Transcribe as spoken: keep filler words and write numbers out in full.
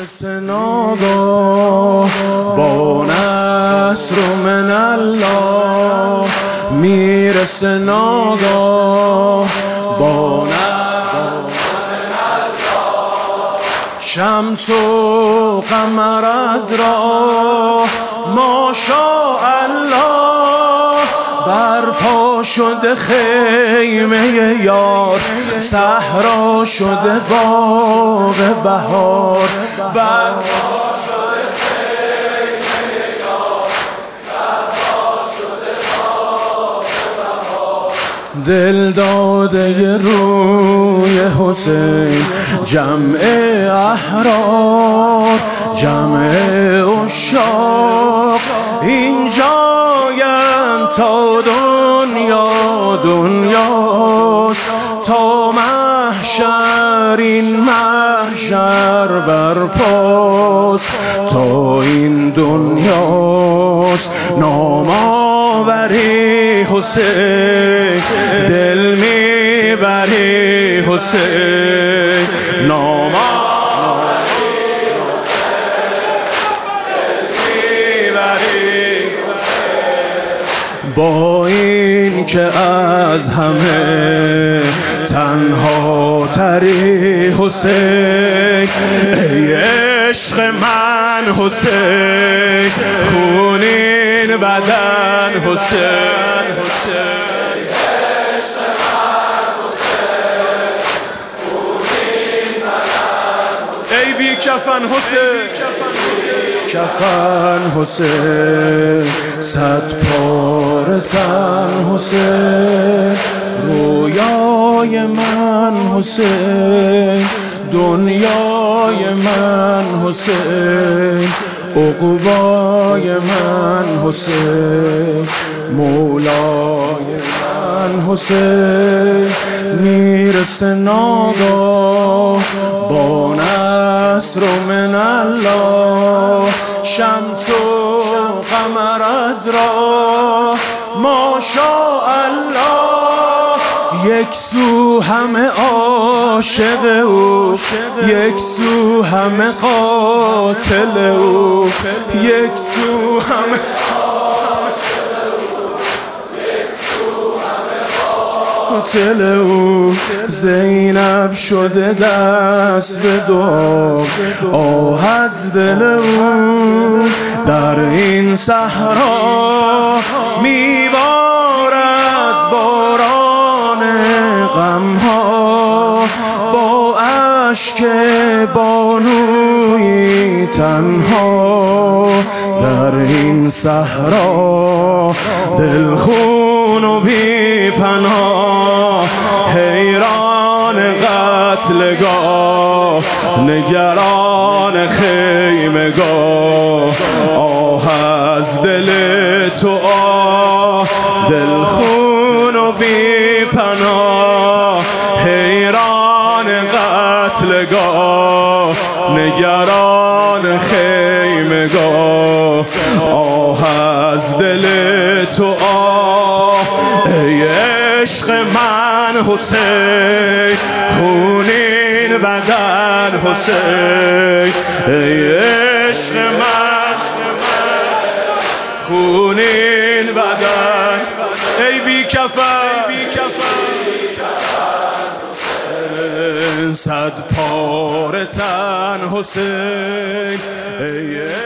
میرسه ناگاه با نصر من الله، میرسه ناگاه با نصر من الله. شمس و قمر از راه ماشاءالله، برپا شده خیمه یار، صحرا شده باغ بهار. برپا شده خیمه یار، صحرا شده باغ بهار. دل داده روی حسین، جمع احرار، جمع عشاق اینجایم تا دنیا دنیاست، تا محشر این محشر برپاست، تا این دنیاست. نام آوری حسین، دل میبری حسین، نام با این که از همه تنها تری حسین. ای عشق من حسین، خونین بدن حسین، ای بی کفن حسین، کفن حسین، صد پاره تن حسین، رویای من حسین، دنیای من حسین، عقبای من حسین، مولای من حسین. میرسه ناگاه با نصر من الله، شمس و قمر از راه ماشاءالله. یک سو همه عاشق او، یک سو همه قاتل او، یک سو همه قاتل او. زینب شده دست به دعا، آه از دل او. در این صحرا میبارد باران غمها، با اشک بانویی تنها. در این صحرا دلخون و بی پناه، حیران قتلگاه، نگران خیمگاه. آه از دل تو آه، دلخون و بی پناه، حیران قتلگاه، نگران خیمگاه. آه از دل تو آه، ای عشق من حسین، خونین بدن حسین، ای عشق من خونین بدن، ای بی کفن صد پاره تن حسین، ای